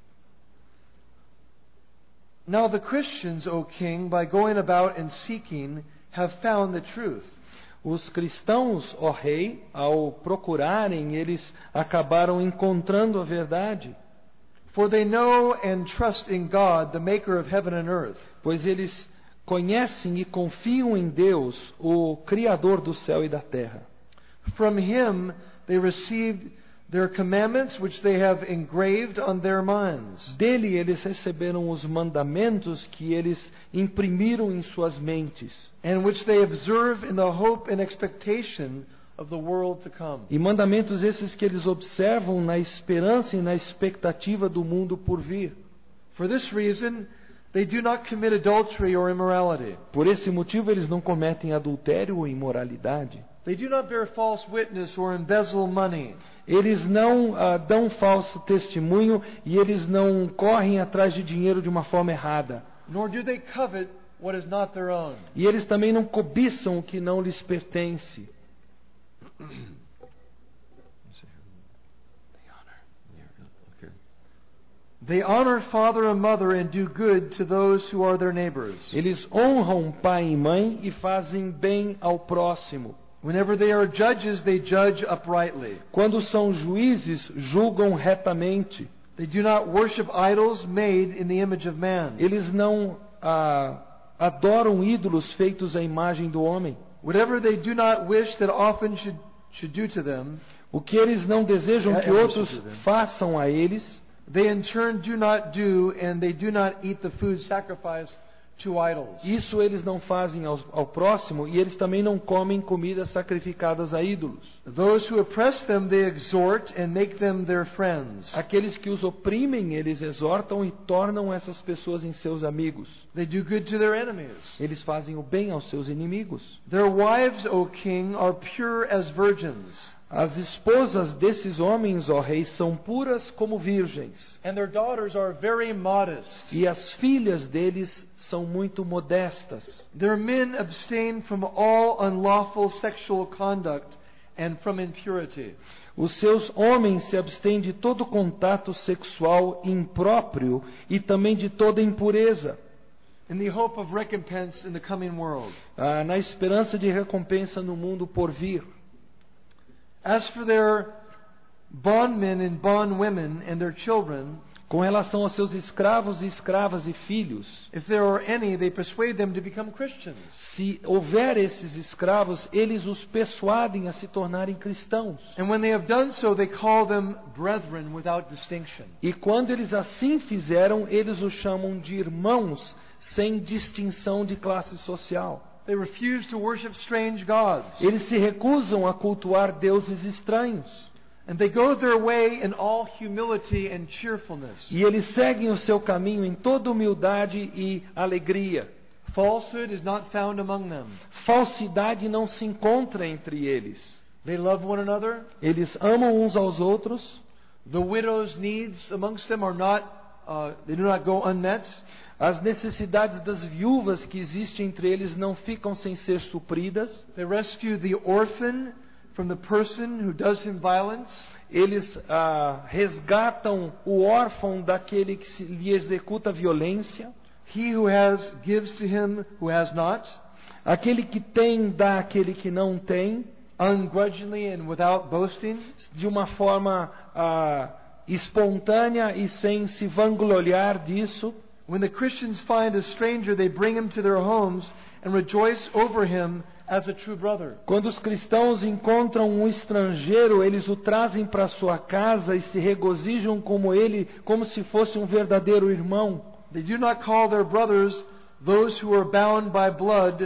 Now the Christians, O king, by going about and seeking, have found the truth. Os cristãos, ó rei, ao procurarem, eles acabaram encontrando a verdade. For they know and trust in God, the maker of heaven and earth. Pois eles conhecem e confiam em Deus, o Criador do céu e da terra. From him they received their commandments, which they have engraved on their minds. Dele eles receberam os mandamentos que eles imprimiram em suas mentes. And which they observe in the hope and expectation of the world to come. E mandamentos esses que eles observam na esperança e na expectativa do mundo por vir. For this reason, they do not commit adultery or immorality. Por esse motivo eles não cometem adultério ou imoralidade. They do not bear false witness or embezzle money. Eles não ah, dão falso testemunho e eles não correm atrás de dinheiro de uma forma errada. Nor do they covet what is not their own. E eles também não cobiçam o que não lhes pertence. They honor father and mother and do good to those who are their neighbors. Eles honram pai e mãe e fazem bem ao próximo. Whenever they are judges, they judge uprightly. Quando são juízes, julgam retamente. They do not worship idols made in the image of man. Eles não ah, adoram ídolos feitos à imagem do homem. Whatever they do not wish that often should, should do to them, o que eles não desejam que outros façam a eles, they in turn do not do, and they do not eat the food sacrificed to idols. Isso eles não fazem ao, ao próximo, e eles também não comem comidas sacrificadas a ídolos. Those who oppress them they exhort and make them their friends. Aqueles que os oprimem, eles exortam e tornam essas pessoas em seus amigos. They do good to their enemies. Eles fazem o bem aos seus inimigos. Their wives, O king, are pure as virgins. As esposas desses homens, ó rei, são puras como virgens. And their daughters are very modest. E as filhas deles são muito modestas. Their men abstain from all unlawful sexual conduct and from impurity. Os seus homens se abstêm de todo contato sexual impróprio e também de toda impureza. In the hope of recompense in the coming world. Ah, na esperança de recompensa no mundo por vir. As for their bondmen and bondwomen and their children, com relação aos seus escravos e escravas e filhos, if there are any, they persuade them to become Christians. Se houver esses escravos, eles os persuadem a se tornarem cristãos. And when they have done so, they call them brethren without distinction. E quando eles assim fizeram, eles os chamam de irmãos, sem distinção de classe social. They refuse to worship strange gods. Eles se recusam a cultuar deuses estranhos. And they go their way in all humility and cheerfulness. E eles seguem o seu caminho em toda humildade e alegria. Falsehood is not found among them. Falsidade não se encontra entre eles. They love one another. Eles amam uns aos outros. The widow's needs amongst them are not, uh, they do not go unmet. As necessidades das viúvas que existem entre eles não ficam sem ser supridas. They rescue the orphan from the person who does him violence. Eles ah, resgatam o órfão daquele que se, lhe executa violência. He who has gives to him who has not. Aquele que tem dá àquele que não tem. Ungrudgingly and without boasting. De uma forma ah, espontânea e sem se vangloriar disso. When the Christians find a stranger, they bring him to their homes and rejoice over him as a true brother. Quando os cristãos encontram um estrangeiro, eles o trazem para sua casa e se regozijam como ele, como se fosse um verdadeiro irmão. They do not call their brothers those who are bound by blood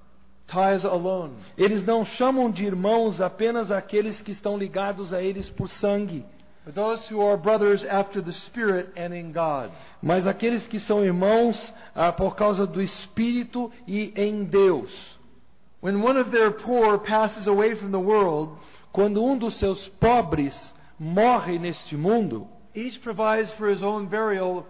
ties alone. Eles não chamam de irmãos apenas aqueles que estão ligados a eles por sangue. But those who are brothers after the Spirit and in God. Mas aqueles que são irmãos ah, por causa do Espírito e em Deus. When one of their poor passes away from the world, quando um dos seus pobres morre neste mundo, each provides for his own burial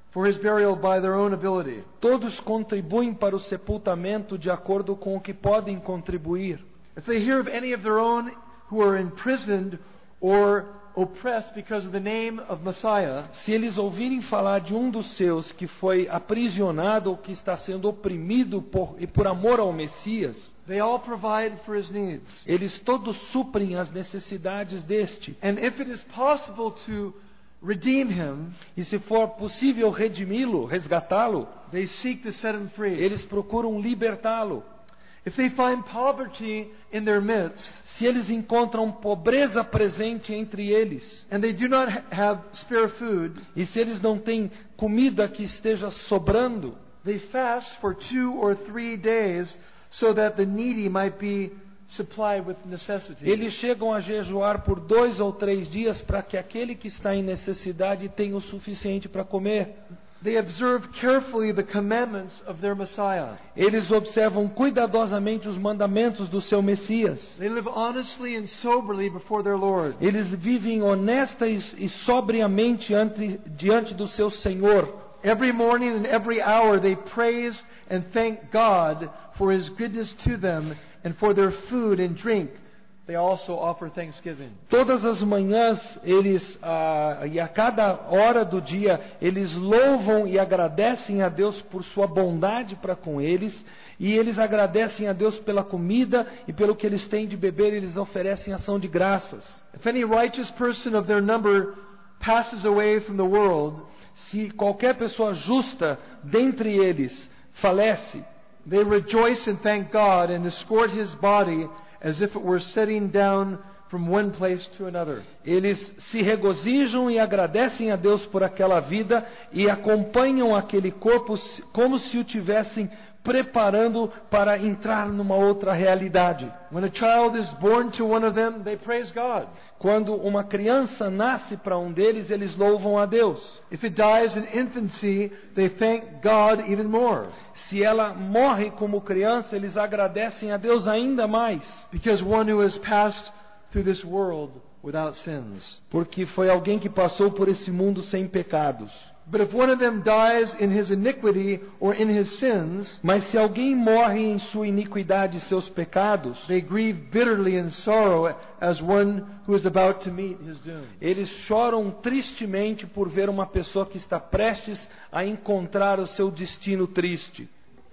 for his burial by their own ability. Todos contribuem para o sepultamento de acordo com o que podem contribuir. If they hear of any of their own who are imprisoned or oppressed because of the name of Messiah, Se eles ouvirem falar de um dos seus que foi aprisionado ou que está sendo oprimido por, e por amor ao Messias, they all provide for his needs. eles todos suprem as necessidades deste. And if it is possible to redeem him, E se for possível redimi-lo, resgatá-lo, they seek to set him free. eles procuram libertá-lo. If they find poverty in their midst, Se eles encontram pobreza presente entre eles, and they do not ha- have spare food, e se eles não têm comida que esteja sobrando, they fast for two or three days so that the needy might be supplied with necessities. eles chegam a jejuar por dois ou três dias para que aquele que está em necessidade tenha o suficiente para comer. They observe carefully the commandments of their Messiah. Eles observam cuidadosamente os mandamentos do seu Messias. They live honestly and soberly before their Lord. Eles vivem honesta e e sobriamente ante, diante do seu Senhor. Every morning and every hour they praise and thank God for His goodness to them, and for their food and drink they also offer thanksgiving. Todas as manhãs, eles, ah, e a cada hora do dia, eles louvam e agradecem a Deus por sua bondade para com eles, e eles agradecem a Deus pela comida e pelo que eles têm de beber, eles oferecem ação de graças. If any righteous person of their number passes away from the world, Se qualquer pessoa justa dentre eles falece, they rejoice and thank God and escort his body as if it were setting down from one place to another. eles se regozijam e agradecem a Deus por aquela vida e acompanham aquele corpo como se o tivessem preparando para entrar numa outra realidade. When a child is born to one of them, they praise God. Quando uma criança nasce para um deles, eles louvam a Deus. If it dies in infancy, they thank God even more, Se ela morre como criança, eles agradecem a Deus ainda mais, because one who has passed through this world without sins. porque foi alguém que passou por esse mundo sem pecados. But if one of them dies in his iniquity or in his sins, Mas se alguém morre em sua iniquidade e seus pecados, they grieve bitterly in sorrow as one who is about to meet his doom. eles choram tristemente por ver uma pessoa que está prestes a encontrar o seu destino triste.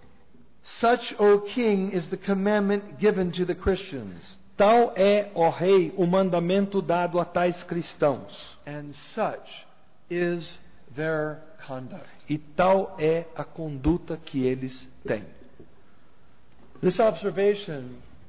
Such, O King, is the commandment given to the Christians, Tal é, ó Rei, o mandamento dado a tais cristãos, and such is their conduct. e tal é a conduta que eles têm. This observation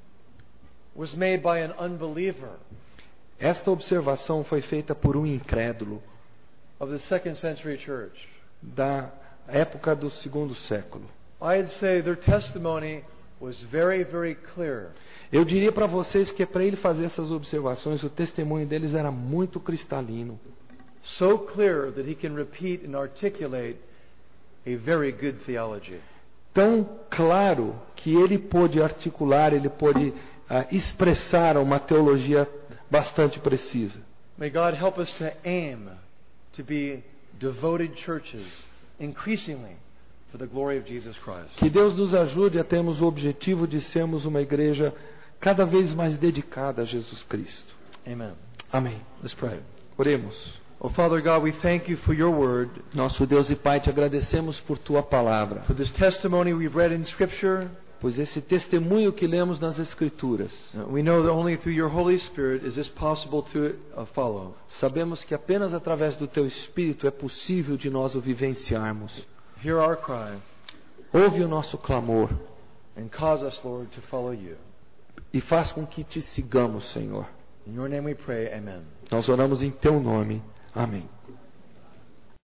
was made by an unbeliever Esta observação foi feita por um incrédulo of the second century church. da época do segundo século. I'd say their testimony was very, very clear. Eu diria para vocês que para ele fazer essas observações, o testemunho deles era muito cristalino. So clear that he can repeat and articulate a very good theology. Tão claro que ele pôde articular, ele pôde ah, expressar uma teologia bastante precisa. May God help us to aim to be devoted churches increasingly for the glory of Jesus Christ. Que Deus nos ajude a termos o objetivo de sermos uma igreja cada vez mais dedicada a Jesus Cristo. Amen. Amém. Let's pray. Oremos. Oh, Father God, we thank you for your word, Nosso Deus e Pai, te agradecemos por tua palavra, for this testimony we've read in Scripture. pois esse testemunho que lemos nas Escrituras, Uh, we know that only through your Holy Spirit is this possible to uh, follow. sabemos que apenas através do teu Espírito é possível de nós o vivenciarmos. Hear our cry Ouve o nosso clamor and cause us, Lord, to follow you. e faz com que te sigamos, Senhor. In your name we pray, amen. Nós oramos em teu nome. Amém.